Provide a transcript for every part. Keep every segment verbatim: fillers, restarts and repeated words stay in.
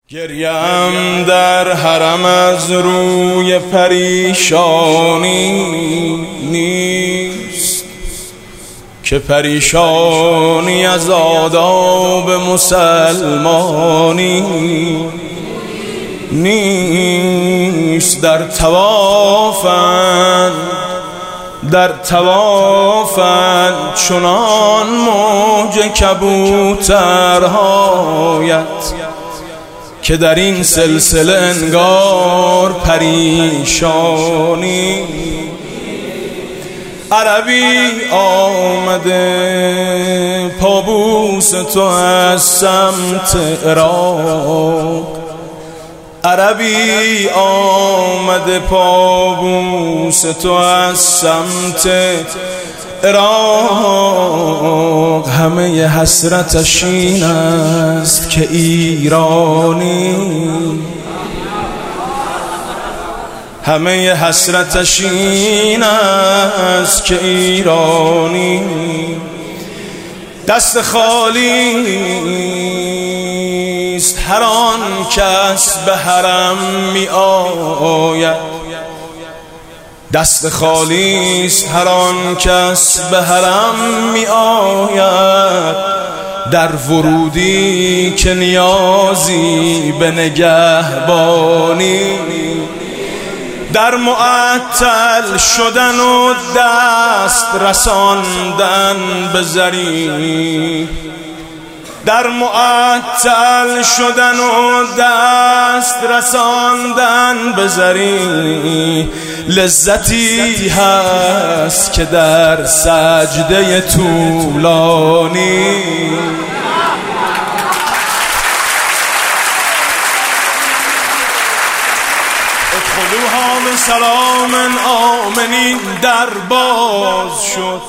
گریم در حرم از روی پریشانی نیست که پریشانی از آداب مسلمانی نیست. در طوافند در طوافند چنان موج کبوترهایت که در این سلسله انگار پریشانی. عربی آمده پابوس تو از سمت عراق، عربی آمده پابوس تو از سمت عراق. همه حسرتش این است که ایرانی، همه حسرتش این است که ایرانی. دست خالی است هر آن کس به حرم می آید، دست خالی است هر آن کس به حرم می آید. در ورودی که نیازی به نگهبانی، در معطل شدن و دست رساندن به زری، در معطل شدن و دست رساندن به زری. لذتی هست که در سجده طولانی ادخلوها بسلام آمنین در باز شد،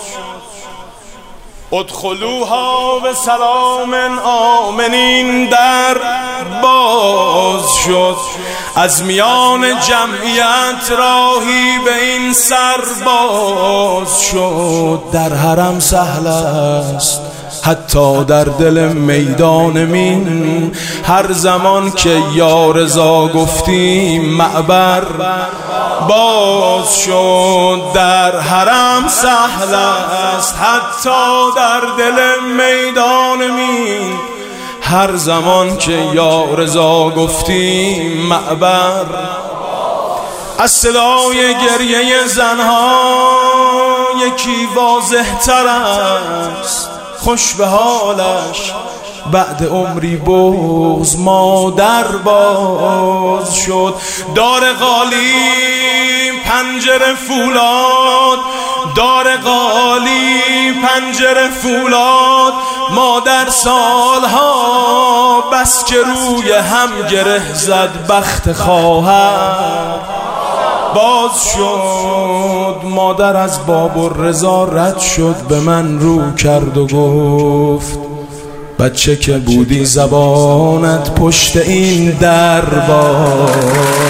ادخلوها بسلام آمنین در باز شد. از میان جمعیت راهی به این سر باز شد. در حرم سهل است حتی در دل میدان مین، هر زمان که یا رضا گفتیم معبر باز شد. در حرم سهل است حتی در دل میدان مین، هر زمان که یا رضا گفتیم معبر. از صدای گریه زنها یکی واضح تر است، خوش به حالش بعد عمری بغض مادر باز شد. دار قالی پنجره فولاد، دار قالی پنجره فولاد. مادر سالها بس که روی هم گره زد، بخت خواهر باز شد. مادر از باب الرضا رد شد، به من رو کرد و گفت بچه که بودی زبانت پشت این در باز